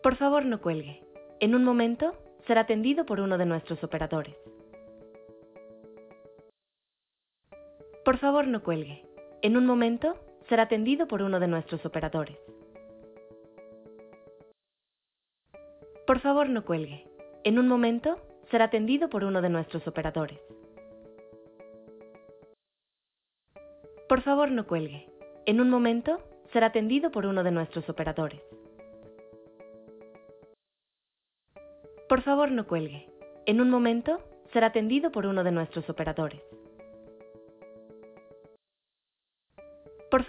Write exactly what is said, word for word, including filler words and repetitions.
Por favor, no cuelgue. En un momento, será atendido por uno de nuestros operadores. Por favor, no cuelgue. En un momento, será atendido por uno de nuestros operadores. Por favor, no cuelgue. En un momento, será atendido por uno de nuestros operadores. Por favor, no cuelgue. En un momento, será atendido por uno de nuestros operadores. Por favor, no cuelgue. En un momento, será atendido por uno de nuestros operadores.